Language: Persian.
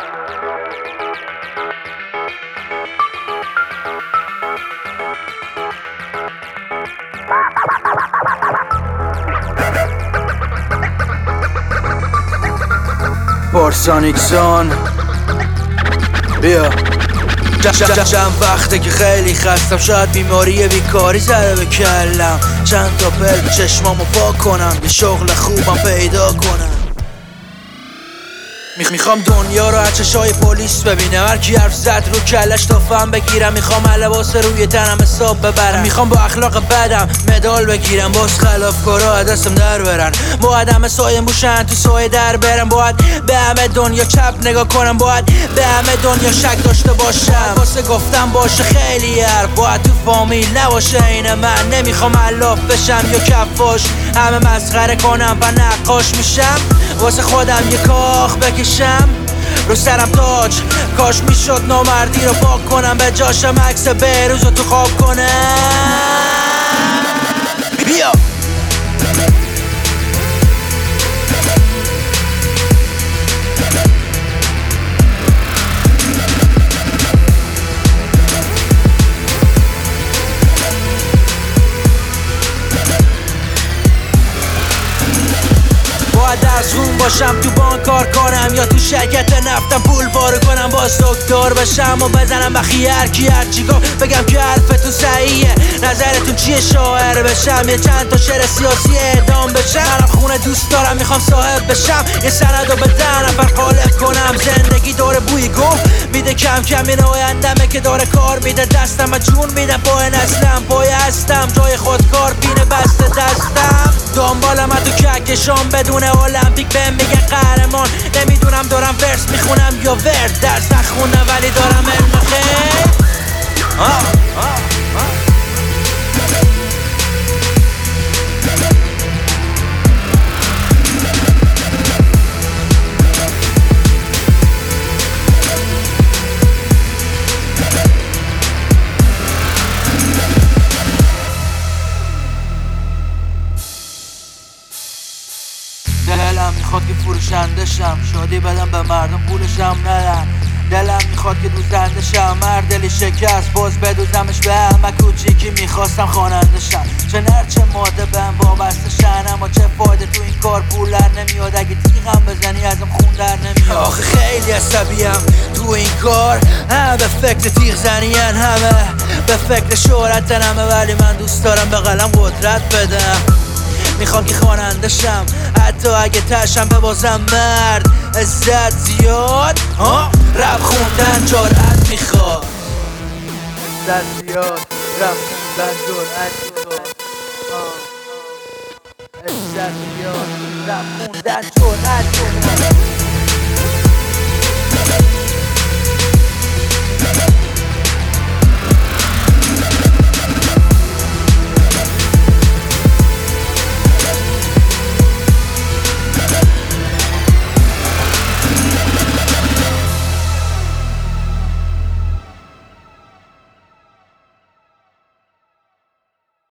بارسانیکسان بیا چند وقته که خیلی خستم، شاید بیماری بیکاری زده به کلم. چند تا پل چشمامو پاک کنم، یه شغل خوبم پیدا کنم. میخوام دنیا رو از چشای پلیس ببینم، هر کی حرف زد رو کلش تا فهم بگیرم. میخوام لباس روی تنم حساب ببرم، میخوام با اخلاق بدم مدال بگیرم. باز خلافکارا از دستم در برن، باید همه سایه موشن تو سایه در برم. باید به همه دنیا چپ نگاه کنم، باید به همه دنیا شک داشته باشم. واسه گفتم باشه خیلی حرف، باید تو فامیل نباشه این من. نمیخوام علاف بشم یا کفاش، همه مسخره کنم و نقاش میشم. واسه خودم یه کاخ بکشم، رو سرم تاج. کاش میشد نامردی رو پاک کنم، به جاشم عکس بهروز رو تو خواب کنم. بیا درسون باشم، تو بانک کار کنم یا تو شرکت نفتم پول وارو کنم. باز دکتر بشم و بزنم بخی هر کی هر چی گفت، بگم که حرفتون صحیحه. نظرتون چیه شاعر بشم یا چند تا شعر سیاسی اعدام بشم؟ منم خونه دوست دارم، میخوام صاحب بشم، یه سندو به 10 نفر قالب کنم. زندگی داره بوی گم میده کم کم، این آیندمه که داره کار میده دستم و جون میدم. پای نسلم پای هستم، جای خودکار پینه بسته دستم. دنبالم تو کهکشان بدون المپیک بهم میگه قهرمان. نمیدونم دارم ورس میخونم یا ورد، درس نخونم ولی دارم علم خیل. دلم میخواد که فروشنده شم، شادی بدم به مردم پولشم ندن. دلم میخواد که دوزنده شم، مرد دلی شکست باز بدوزمش به همه کوچیکی. میخواستم خواننده شم، چه نر چه ماده بهم وابسته شن. اما چه فایده تو این کار، پول در نمیاد. اگه تیغم بزنی ازم خون در نمیاد. آخه خیلی عصبیم تو این کار، همه به فکر تیغ زنین، همه به فکر شهرتن همه. ولی من دوست دارم به قلم قدرت بدم. میخوام که خواننده شم، حتی اگه تشم به بازم مرد. عزت زیاد رپ خوندن جرأت میخواد. عزت زیاد رپ خوندن جرأت میخواد. عزت زیاد رپ خوندن جرأت میخواد.